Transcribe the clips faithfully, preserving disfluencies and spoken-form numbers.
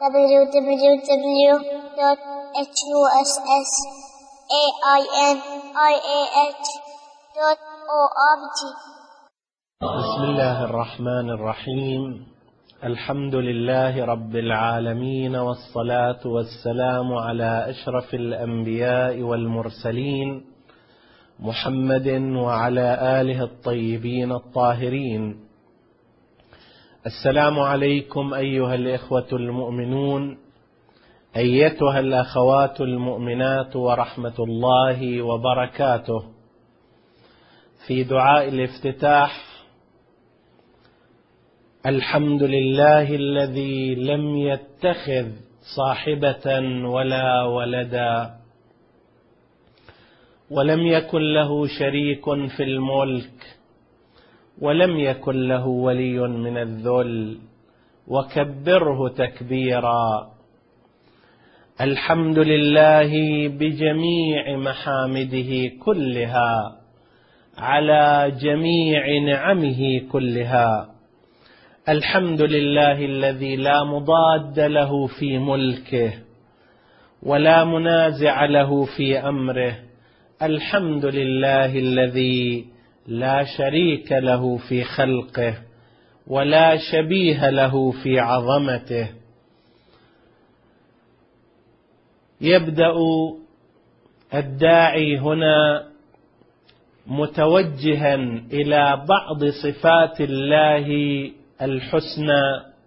w w w dot huss ainih dot org. بسم الله الرحمن الرحيم. الحمد لله رب العالمين، والصلاة والسلام على أشرف الأنبياء والمرسلين محمد وعلى آله الطيبين الطاهرين. السلام عليكم أيها الإخوة المؤمنون، أيتها الأخوات المؤمنات، ورحمة الله وبركاته. في دعاء الافتتاح: الحمد لله الذي لم يتخذ صاحبة ولا ولدا، ولم يكن له شريك في الملك، ولم يكن له ولي من الذل، وكبره تكبيرا. الحمد لله بجميع محامده كلها، على جميع نعمه كلها. الحمد لله الذي لا مضاد له في ملكه، ولا منازع له في أمره. الحمد لله الذي لا شريك له في خلقه، ولا شبيه له في عظمته. يبدأ الداعي هنا متوجها إلى بعض صفات الله الحسنى،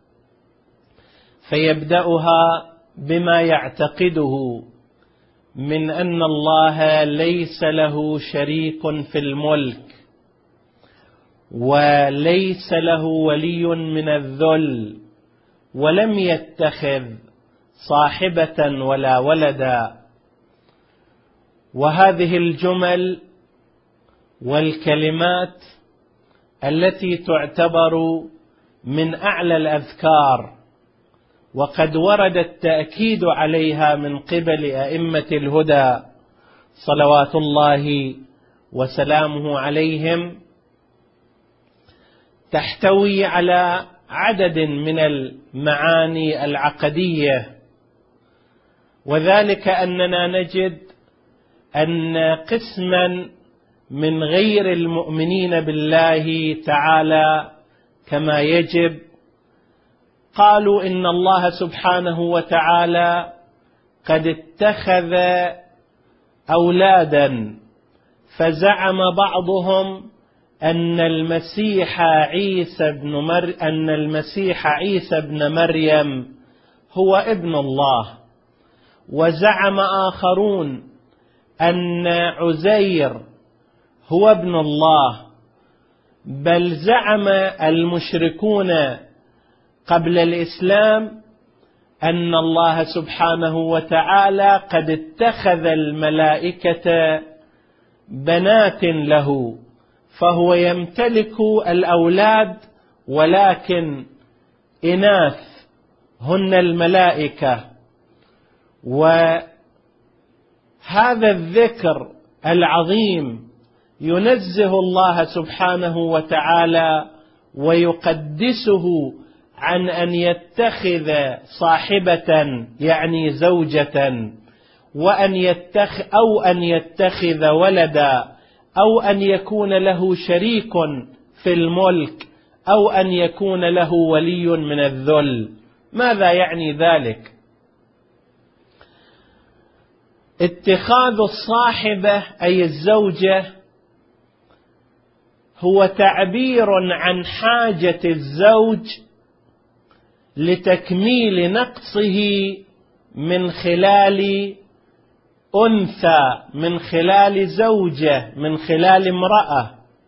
فيبدأها بما يعتقده من أن الله ليس له شريك في الملك، وليس له ولي من الذل، ولم يتخذ صاحبة ولا ولدا. وهذه الجمل والكلمات التي تعتبر من أعلى الأذكار، وقد ورد التأكيد عليها من قبل أئمة الهدى صلوات الله وسلامه عليهم، تحتوي على عدد من المعاني العقدية. وذلك أننا نجد أن قسما من غير المؤمنين بالله تعالى كما يجب قالوا إن الله سبحانه وتعالى قد اتخذ أولادا، فزعم بعضهم أن المسيح عيسى بن مر أن المسيح عيسى بن مريم هو ابن الله، وزعم آخرون أن عزير هو ابن الله. بل زعم المشركون قبل الإسلام أن الله سبحانه وتعالى قد اتخذ الملائكة بنات له، فهو يمتلك الأولاد ولكن إناث هن الملائكة. وهذا الذكر العظيم ينزه الله سبحانه وتعالى ويقدسه عن أن يتخذ صاحبة يعني زوجة، وأن يتخ أو أن يتخذ ولدا، أو أن يكون له شريك في الملك، أو أن يكون له ولي من الذل. ماذا يعني ذلك؟ اتخاذ الصاحبة أي الزوجة هو تعبير عن حاجة الزوج لتكميل نقصه من خلال أنثى، من خلال زوجة، من خلال امرأة،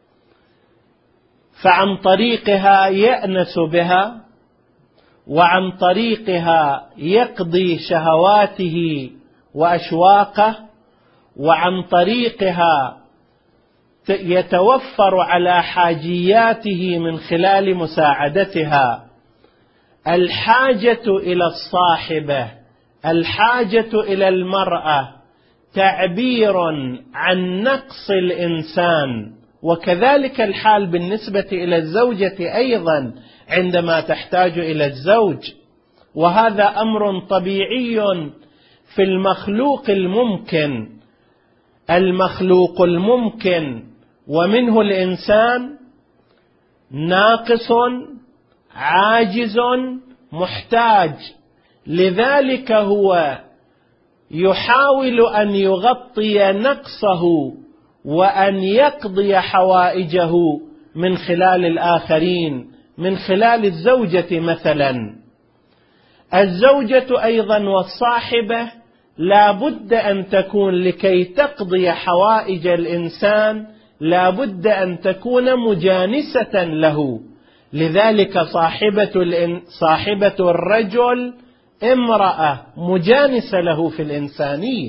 فعن طريقها يأنس بها، وعن طريقها يقضي شهواته وأشواقه، وعن طريقها يتوفر على حاجياته من خلال مساعدتها. الحاجة إلى الصاحبة، الحاجة إلى المرأة تعبير عن نقص الإنسان، وكذلك الحال بالنسبة إلى الزوجة أيضا عندما تحتاج إلى الزوج. وهذا أمر طبيعي في المخلوق الممكن. المخلوق الممكن ومنه الإنسان ناقص عاجز محتاج، لذلك هو يحاول أن يغطي نقصه وأن يقضي حوائجه من خلال الآخرين، من خلال الزوجة مثلا. الزوجة أيضا والصاحبة لا بد أن تكون لكي تقضي حوائج الإنسان لا بد أن تكون مجانسة له، لذلك صاحبة, صاحبة الرجل امرأة مجانسة له في الإنسانية،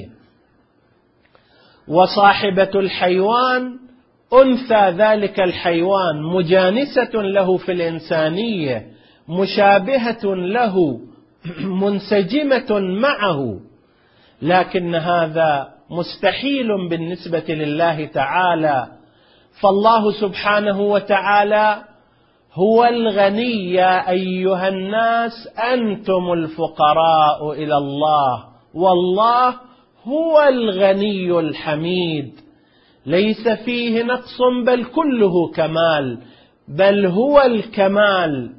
وصاحبة الحيوان أنثى ذلك الحيوان مجانسة له في الإنسانية، مشابهة له، منسجمة معه. لكن هذا مستحيل بالنسبة لله تعالى، فالله سبحانه وتعالى هو الغني. يا أيها الناس أنتم الفقراء إلى الله والله هو الغني الحميد. ليس فيه نقص بل كله كمال، بل هو الكمال.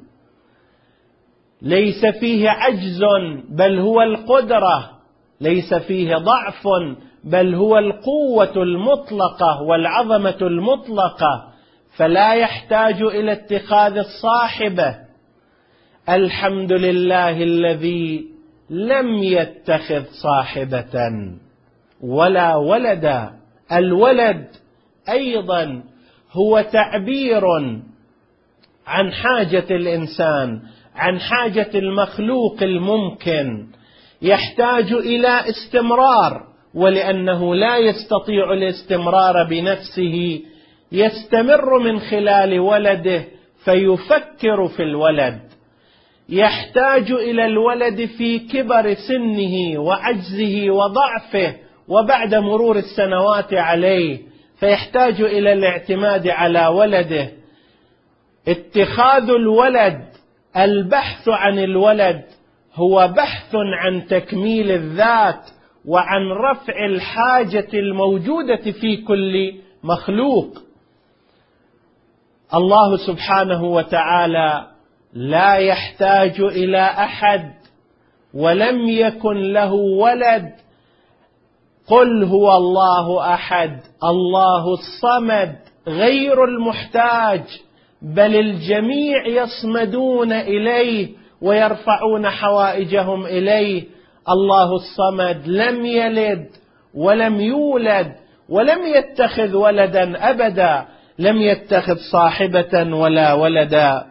ليس فيه عجز بل هو القدرة، ليس فيه ضعف بل هو القوة المطلقة والعظمة المطلقة، فلا يحتاج إلى اتخاذ الصاحبة. الحمد لله الذي لم يتخذ صاحبة ولا ولدا. الولد أيضا هو تعبير عن حاجة الإنسان، عن حاجة المخلوق الممكن، يحتاج إلى استمرار، ولأنه لا يستطيع الاستمرار بنفسه يستمر من خلال ولده فيفكر في الولد. يحتاج إلى الولد في كبر سنه وعجزه وضعفه وبعد مرور السنوات عليه، فيحتاج إلى الاعتماد على ولده. اتخاذ الولد، البحث عن الولد هو بحث عن تكميل الذات وعن رفع الحاجة الموجودة في كل مخلوق. الله سبحانه وتعالى لا يحتاج إلى أحد ولم يكن له ولد. قل هو الله أحد الله الصمد، غير المحتاج، بل الجميع يصمدون إليه ويرفعون حوائجهم إليه. الله الصمد لم يلد ولم يولد ولم يتخذ ولدا أبدا، لم يتخذ صاحبة ولا ولدا.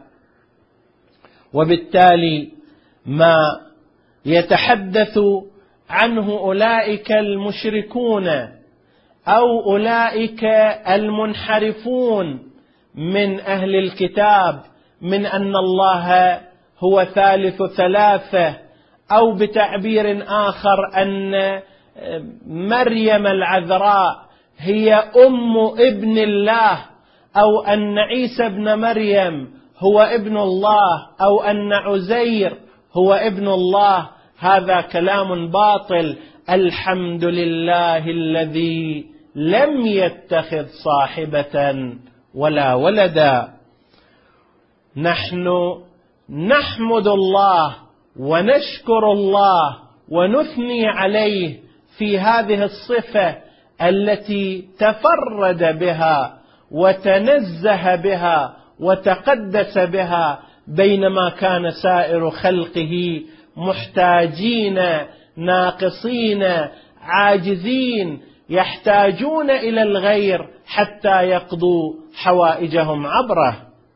وبالتالي ما يتحدث عنه أولئك المشركون أو أولئك المنحرفون من أهل الكتاب من أن الله هو ثالث ثلاثة، أو بتعبير آخر أن مريم العذراء هي أم ابن الله، أو أن عيسى ابن مريم هو ابن الله، أو أن عزير هو ابن الله، هذا كلام باطل. الحمد لله الذي لم يتخذ صاحبة ولا ولدا. نحن نحمد الله ونشكر الله ونثني عليه في هذه الصفة التي تفرد بها وتنزه بها وتقدس بها، بينما كان سائر خلقه محتاجين ناقصين عاجزين يحتاجون إلى الغير حتى يقضوا حوائجهم عبره.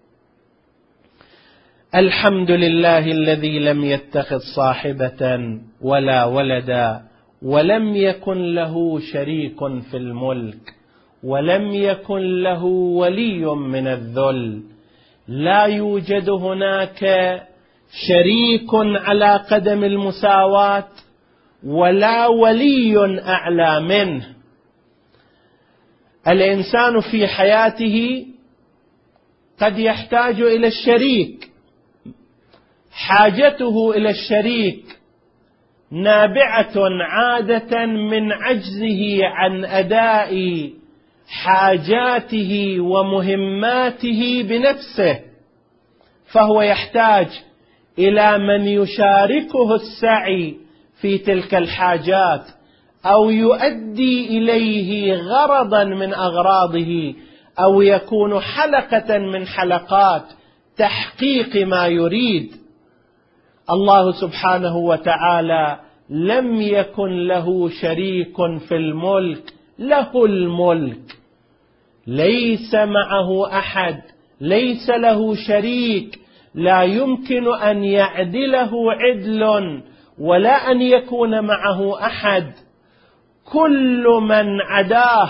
الحمد لله الذي لم يتخذ صاحبة ولا ولدا ولم يكن له شريك في الملك ولم يكن له ولي من الذل. لا يوجد هناك شريك على قدم المساواة ولا ولي أعلى منه. الإنسان في حياته قد يحتاج إلى الشريك حاجته إلى الشريك نابعة عادة من عجزه عن أداء حاجاته ومهماته بنفسه، فهو يحتاج إلى من يشاركه السعي في تلك الحاجات أو يؤدي إليه غرضا من أغراضه، أو يكون حلقة من حلقات تحقيق ما يريد. الله سبحانه وتعالى لم يكن له شريك في الملك، له الملك، ليس معه أحد، ليس له شريك، لا يمكن أن يعدله عدل ولا أن يكون معه أحد. كل من عداه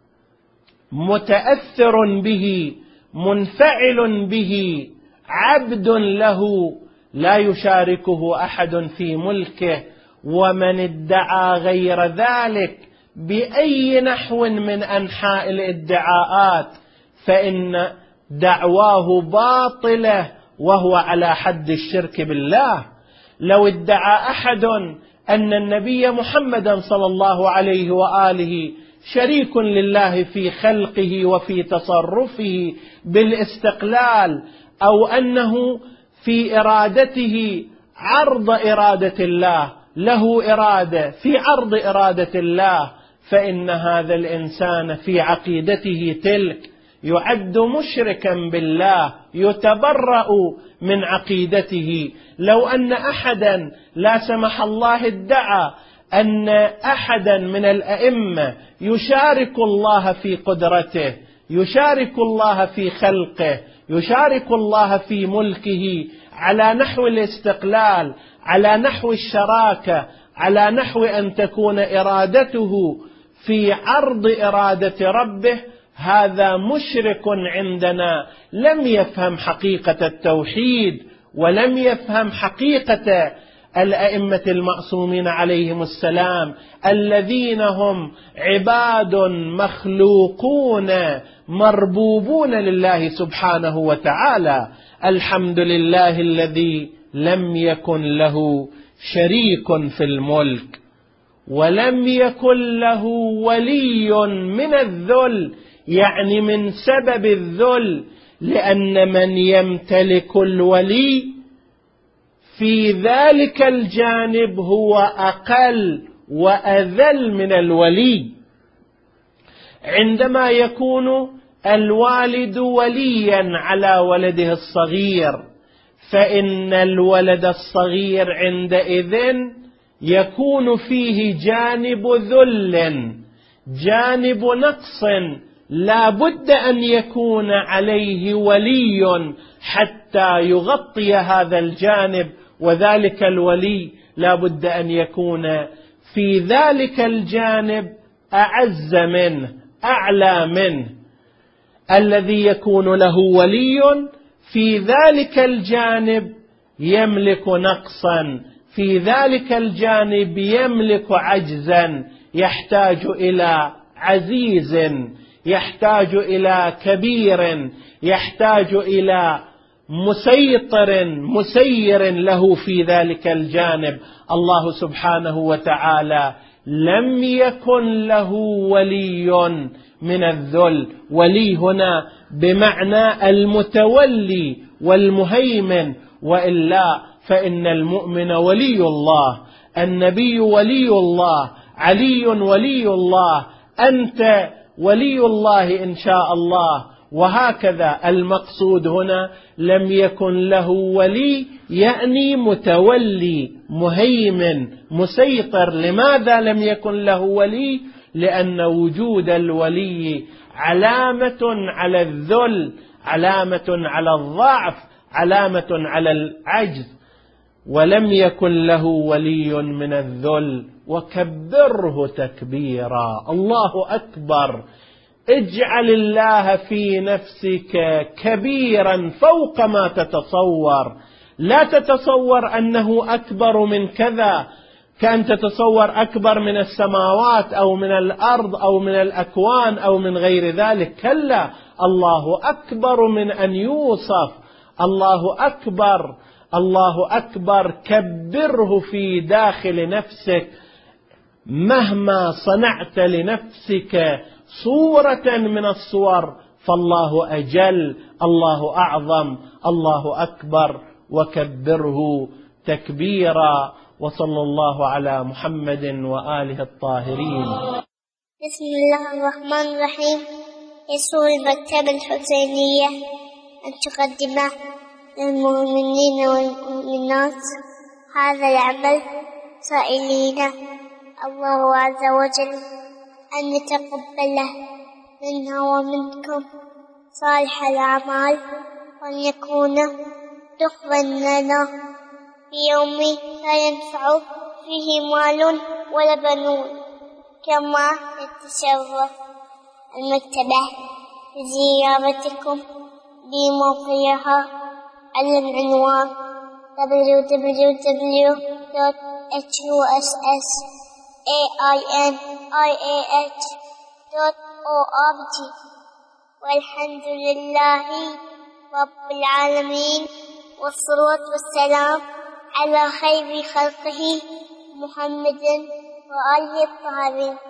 متأثر به، منفعل به، عبد له، لا يشاركه أحد في ملكه. ومن ادعى غير ذلك بأي نحو من أنحاء الادعاءات فإن دعواه باطلة وهو على حد الشرك بالله. لو ادعى أحد أن النبي محمدا صلى الله عليه وآله شريك لله في خلقه وفي تصرفه بالاستقلال، أو أنه في إرادته عرض إرادة الله، له إرادة في عرض إرادة الله، فإن هذا الإنسان في عقيدته تلك يعد مشركا بالله، يتبرأ من عقيدته. لو أن أحدا لا سمح الله ادعى أن أحدا من الأئمة يشارك الله في قدرته، يشارك الله في خلقه، يشارك الله في ملكه على نحو الاستقلال، على نحو الشراكة، على نحو أن تكون إرادته في عرض إرادة ربه، هذا مشرك عندنا، لم يفهم حقيقة التوحيد ولم يفهم حقيقة الأئمة المعصومين عليهم السلام، الذين هم عباد مخلوقون مربوبون لله سبحانه وتعالى. الحمد لله الذي لم يكن له شريك في الملك ولم يكن له ولي من الذل، يعني من سبب الذل، لأن من يمتلك الولي في ذلك الجانب هو أقل وأذل من الولي. عندما يكون الوالد وليا على ولده الصغير، فإن الولد الصغير عندئذ يكون فيه جانب ذل، جانب نقص، لا بد أن يكون عليه ولي حتى يغطي هذا الجانب، وذلك الولي لا بد أن يكون في ذلك الجانب أعز منه، أعلى منه. الذي يكون له ولي في ذلك الجانب يملك نقصا، في ذلك الجانب يملك عجزا، يحتاج إلى عزيز، يحتاج إلى كبير، يحتاج إلى مسيطر مسير له في ذلك الجانب. الله سبحانه وتعالى لم يكن له ولي من الذل. ولي هنا بمعنى المتولي والمهيمن، وإلا فإن المؤمن ولي الله، النبي ولي الله، علي ولي الله، أنت ولي الله إن شاء الله. وهكذا المقصود هنا لم يكن له ولي، يعني متولي مهيمن مسيطر. لماذا لم يكن له ولي؟ لأن وجود الولي علامة على الذل، علامة على الضعف، علامة على العجز. ولم يكن له ولي من الذل وكبره تكبيرا. الله أكبر. اجعل الله في نفسك كبيرا فوق ما تتصور، لا تتصور أنه أكبر من كذا، كأن تتصور أكبر من السماوات أو من الأرض أو من الأكوان أو من غير ذلك. كلا، الله أكبر من أن يوصف، الله أكبر. الله أكبر كبره في داخل نفسك. مهما صنعت لنفسك صورة من الصور فالله أجل، الله أعظم، الله أكبر، وكبره تكبيرا. وصلى الله على محمد وآله الطاهرين. بسم الله الرحمن الرحيم. يسر المكتبة الحسينية أن تقدم للمؤمنين والمؤمنات هذا العمل، سائلين الله عز وجل أن يتقبله منا ومنكم صالح الأعمال، وأن يكون تحفا لنا في يوم لا ينفع فيه مال ولا بنون. كما يتشرف المكتبة بزيارتكم بموقعها على العنوان دبليو دبليو دبليو دوت إتش يو إس إس إيه آي إن آي إيه إتش دوت أو آر جي. والحمد لله رب العالمين، والصلاة والسلام على خير خلقه محمد وآله الطاهرين.